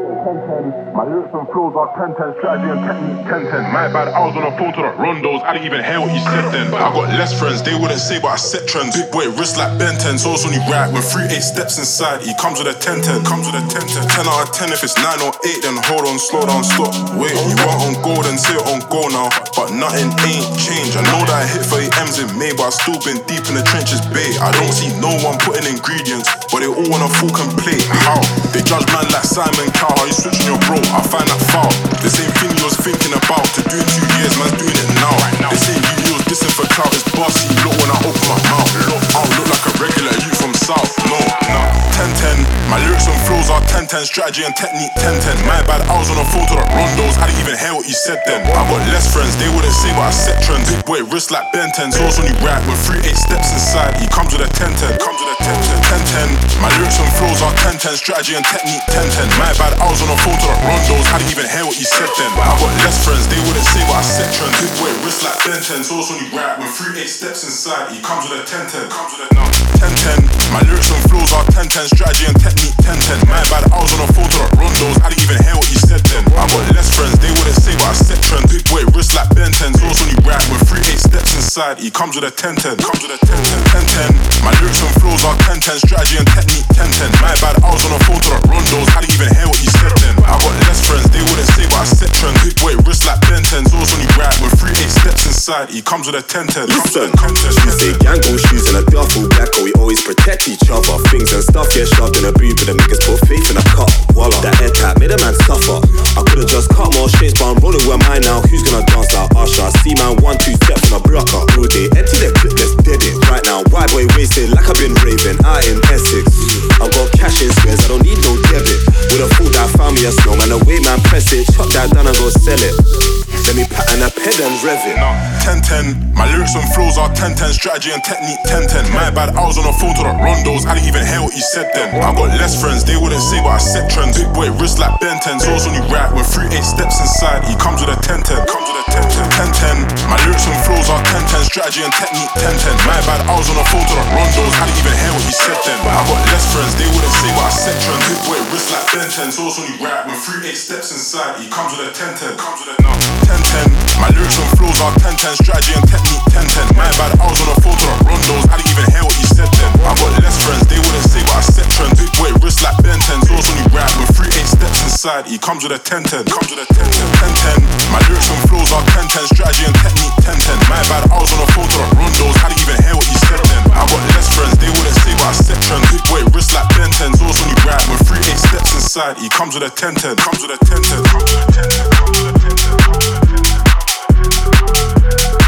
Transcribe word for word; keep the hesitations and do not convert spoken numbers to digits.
ten ten. My lyrics and flows are ten ten, strategy and technique ten ten. My bad, I was on a phone to the rondos, I didn't even hear what you said then. I got less friends, they wouldn't say but I set trends. Big boy, wrist like Ben ten, so it's only right when three eight steps inside. He comes with a ten ten, comes with a ten ten. ten out of ten if it's nine or eight, then hold on, slow down, stop. Wait, you want on go, then say it on go now. But nothing ain't changed. I know that I hit thirty M's in May, but I still been deep in the trenches, babe. I don't see no one putting ingredients, but they all wanna full complete. How? They judge man like Simon Cowell, how you switching your bro, I find that foul. The same thing you was thinking about to do in two years, man's doing it now. They say you, you was dissing for clout, it's bossy. Look when I open my mouth, look, I don't look like a regular you from South. No, nah, ten ten. My lyrics and flows are ten ten, strategy and technique ten ten. My bad, I was on a phone to the rondos, I didn't even hear what you said then. I got less friends, they wouldn't say but I set trends. Big boy, wrist like Ben ten, so it's only right when three eight steps inside. He comes with a ten ten, comes with a ten ten, ten ten. My lyrics and flows are ten ten, strategy and technique ten ten. My bad, I was on a phone to the rondos, I didn't even hear what you said then. I got less friends, they wouldn't say but I set trends. Big boy, wrist like Ben ten, so it's only right when three eight steps inside. He comes with a ten ten, comes with a no. ten ten. My lyrics and flows are ten ten, strategy and technique ten ten. My bad, I was on a phone to the rondos, I didn't even hear what you said then. I got less friends, they wouldn't say but I set trends. Big boy, wrist like Ben ten, so it's only right when three eight steps inside. He comes with a ten ten, comes with a ten ten, ten ten. My lyrics and flows are ten ten, strategy and technique ten ten. My bad, I was on a phone to the rondos, I didn't even hear what you said then. I got less friends, they wouldn't say but I set trends. Big boy, wrist like Ben ten, so it's only right when three eight steps inside. He comes with a ten ten. Listen, you say gang gon' shoes and a duffel black, and we always protect each other. Things and stuff get shoved in a booth, but the niggas put faith in a cup. Voila, that head tap made a man suffer. I could've just cut more shapes, but I'm rolling with mine now. Who's gonna dance like Usher? I see man one two steps on a blocker. All day, empty their clip, let's dead it. Right now, white boy wasted like I've been raving. I in Essex, I got cash in squares, I don't need no debit. Would've thought that found me a snowman, the way man press it, chop that down and go sell it. Let me pattern a pen and rev it. No, ten ten. My lyrics and flows are ten ten, strategy and technique ten ten. My bad, I was on a phone to the rondos, I didn't even hear what you said then. I got less friends, they wouldn't say but I set trends. Big boy, wrist like Ben ten, so it's only right when three eight steps inside. He comes with a ten ten, comes with a ten ten, ten ten. My lyrics and flows are ten ten, strategy and technique ten ten. My bad, I was on a phone to the rondos, I didn't even hear what you said then. I got less friends, they wouldn't say but I set trends. Big boy, wrist like Ben ten, so it's only right when three eight steps inside. He comes with a ten ten, comes with a no. ten ten. My lyrics and flows are ten ten, strategy and technique ten ten. My bad, I was on a phone to the rondos, I didn't even hear what you said then. I got less friends, they wouldn't say but I set trends. Big boy, wrist like Ben ten, so it's only right when three eight steps inside. He comes with a ten ten, comes with a ten ten, ten ten. My lyrics and flows are ten ten, strategy and technique ten ten. My bad, I was on a phone to the rondos, I didn't even hear what you said then. I got less friends, they wouldn't say but I set trends. Big boy, wrist like Ben ten, so it's only right when three eight steps inside. He comes with a ten ten, comes with a ten ten, comes with a ten ten, comes with a ten ten, comes with a ten ten.